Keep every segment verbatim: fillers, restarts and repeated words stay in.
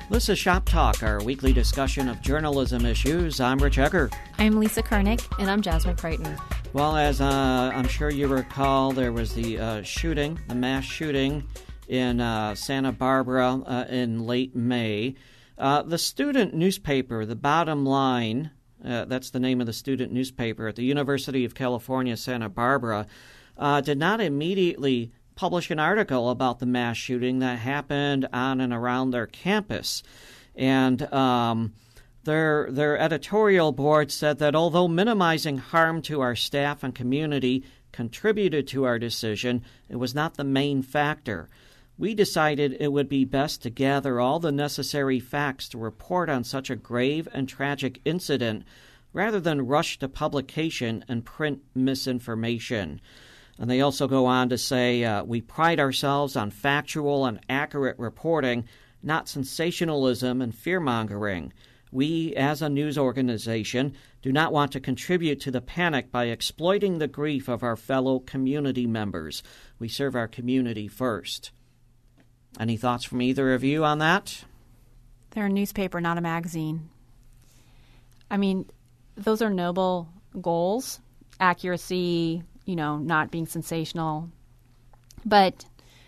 This is Shop Talk, our weekly discussion of journalism issues. I'm Rich Egger. I'm Lisa Kernick. And I'm Jasmine Crichton. Well, as uh, I'm sure you recall, there was the uh, shooting, the mass shooting in uh, Santa Barbara uh, in late May. Uh, the student newspaper, The Bottom Line, uh, that's the name of the student newspaper at the University of California, Santa Barbara, uh, did not immediately publish an article about the mass shooting that happened on and around their campus. And um, their their editorial board said that although minimizing harm to our staff and community contributed to our decision, it was not the main factor. We decided it would be best to gather all the necessary facts to report on such a grave and tragic incident rather than rush to publication and print misinformation. And they also go on to say, uh, we pride ourselves on factual and accurate reporting, not sensationalism and fear-mongering. We, as a news organization, do not want to contribute to the panic by exploiting the grief of our fellow community members. We serve our community first. Any thoughts from either of you on that? They're a newspaper, not a magazine. I mean, those are noble goals, accuracy, you know, not being sensational. But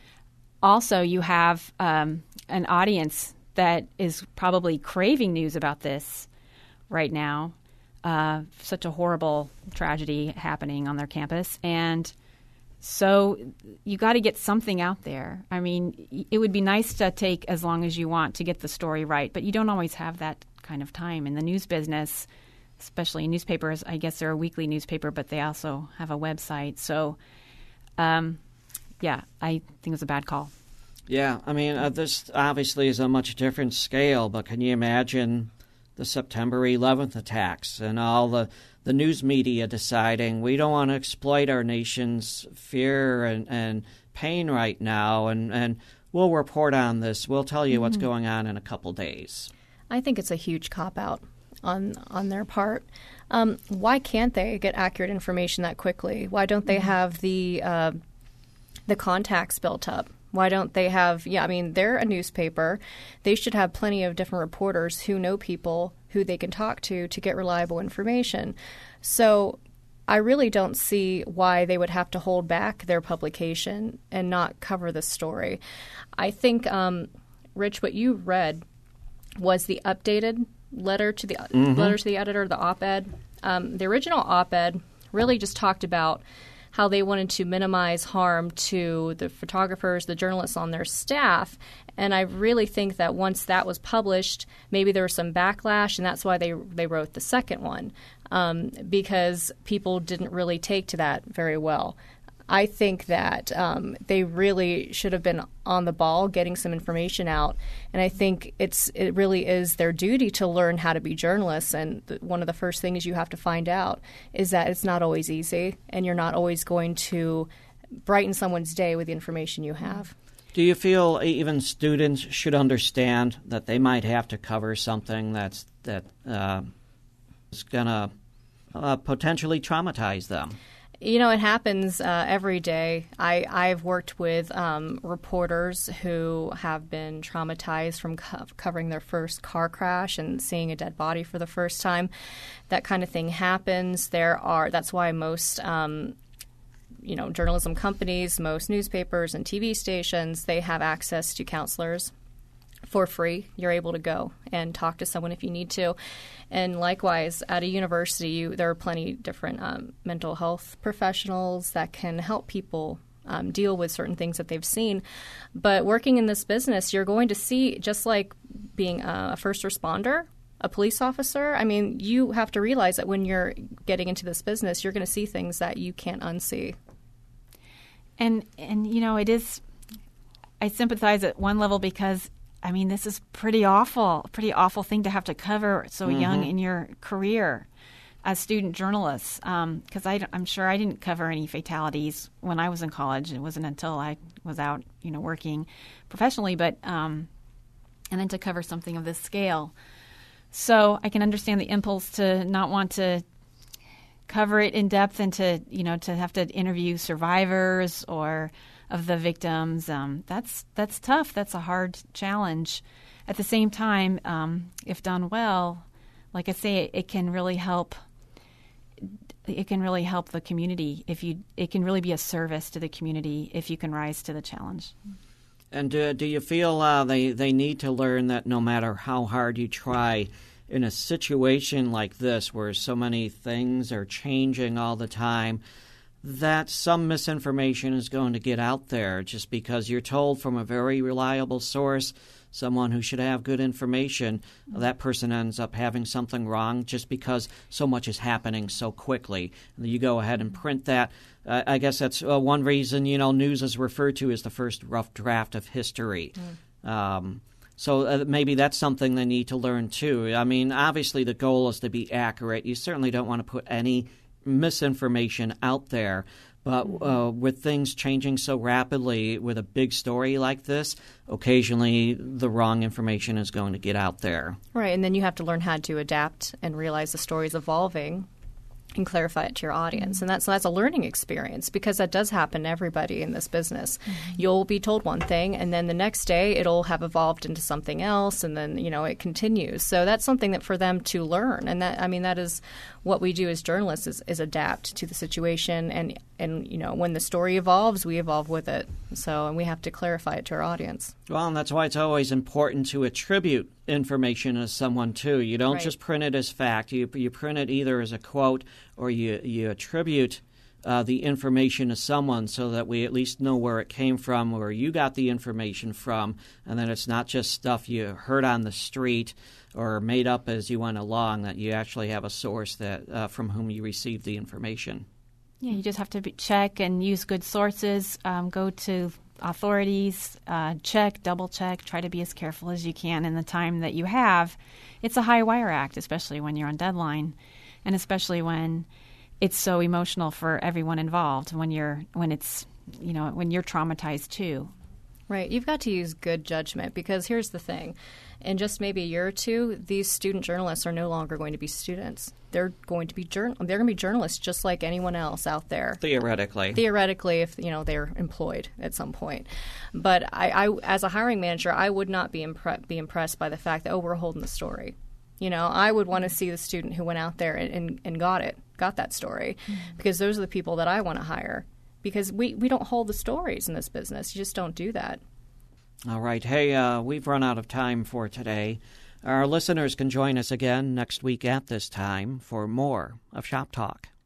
also you have um, an audience that is probably craving news about this right now. Uh, such a horrible tragedy happening on their campus. And so you got to get something out there. I mean, it would be nice to take as long as you want to get the story right, but you don't always have that kind of time. In the news business, especially in newspapers, I guess they're a weekly newspaper, but they also have a website. So, um, yeah, I think it's a bad call. Yeah, I mean, uh, this obviously is a much different scale, but can you imagine the September eleventh attacks and all the, the news media deciding we don't want to exploit our nation's fear and, and pain right now, and, and we'll report on this. We'll tell you mm-hmm. what's going on in a couple days. I think it's a huge cop-out on on their part. Um, why can't they get accurate information that quickly? Why don't they have the uh, the contacts built up? Why don't they have, yeah, I mean, they're a newspaper. They should have plenty of different reporters who know people who they can talk to to get reliable information. So I really don't see why they would have to hold back their publication and not cover the story. I think, um, Rich, what you read was the updated letter to the mm-hmm. letter to the editor, the op-ed. Um, the original op-ed really just talked about how they wanted to minimize harm to the photographers, the journalists on their staff. And I really think that once that was published, maybe there was some backlash, and that's why they they wrote the second one, um, because people didn't really take to that very well. I think that um, they really should have been on the ball getting some information out. And I think it's it really is their duty to learn how to be journalists. And th- one of the first things you have to find out is that it's not always easy, and you're not always going to brighten someone's day with the information you have. Do you feel even students should understand that they might have to cover something that's that uh, is going to uh, potentially traumatize them? You know, it happens uh, every day. I, I've worked with um, reporters who have been traumatized from co- covering their first car crash and seeing a dead body for the first time. That kind of thing happens. There are. That's why most, um, you know, journalism companies, most newspapers and T V stations, they have access to counselors for free. You're able to go and talk to someone if you need to. And likewise, at a university, you, there are plenty different um, mental health professionals that can help people um, deal with certain things that they've seen. But working in this business, you're going to see, just like being a first responder, a police officer, I mean, you have to realize that when you're getting into this business, you're going to see things that you can't unsee. And, and you know, it is – I sympathize at one level because – I mean, this is pretty awful, pretty awful thing to have to cover so mm-hmm. young in your career as student journalists. Because um, I'm sure I didn't cover any fatalities when I was in college. It wasn't until I was out, you know, working professionally. But um, and then to cover something of this scale, so I can understand the impulse to not want to cover it in depth and to, you know, to have to interview survivors or of the victims. Um, that's that's tough. That's a hard challenge. At the same time, um, if done well, like I say, it, it can really help. It can really help the community if you. It can really be a service to the community if you can rise to the challenge. And uh, do you feel uh, they they need to learn that no matter how hard you try, in a situation like this where so many things are changing all the time, that some misinformation is going to get out there just because you're told from a very reliable source, someone who should have good information, that person ends up having something wrong just because so much is happening so quickly. You go ahead and print that. Uh, I guess that's uh, one reason, you know, news is referred to as the first rough draft of history. Mm. Um, so uh, maybe that's something they need to learn, too. I mean, obviously the goal is to be accurate. You certainly don't want to put any misinformation out there. But uh, with things changing so rapidly with a big story like this, occasionally the wrong information is going to get out there. Right, and then you have to learn how to adapt and realize the story is evolving and clarify it to your audience. Mm-hmm. And that's that's a learning experience because that does happen to everybody in this business. Mm-hmm. You'll be told one thing, and then the next day it'll have evolved into something else, and then, you know, it continues. So that's something that for them to learn. And that, I mean, that is what we do as journalists is, is adapt to the situation. And, and, you know, when the story evolves, we evolve with it. So, and we have to clarify it to our audience. Well, and that's why it's always important to attribute information as someone, too. You don't right. just print it as fact. You you print it either as a quote or you, you attribute uh, the information to someone so that we at least know where it came from, where you got the information from, and then it's not just stuff you heard on the street or made up as you went along, that you actually have a source that uh, from whom you received the information. Yeah, you just have to be, check and use good sources, um, go to authorities, uh, check, double check, try to be as careful as you can in the time that you have. It's a high wire act, especially when you're on deadline, and especially when it's so emotional for everyone involved, when you're when it's, you know, when you're traumatized too. Right. You've got to use good judgment because here's the thing. In just maybe a year or two, these student journalists are no longer going to be students. They're going to be jour- they're going to be journalists just like anyone else out there. Theoretically. Theoretically, if you know they're employed at some point. But I, I as a hiring manager, I would not be impre- be impressed by the fact that, oh, we're holding the story. You know, I would want to see the student who went out there and, and, and got it, got that story, mm-hmm. because those are the people that I want to hire. Because we, we don't hold the stories in this business. You just don't do that. All right. Hey, uh, we've run out of time for today. Our listeners can join us again next week at this time for more of Shop Talk.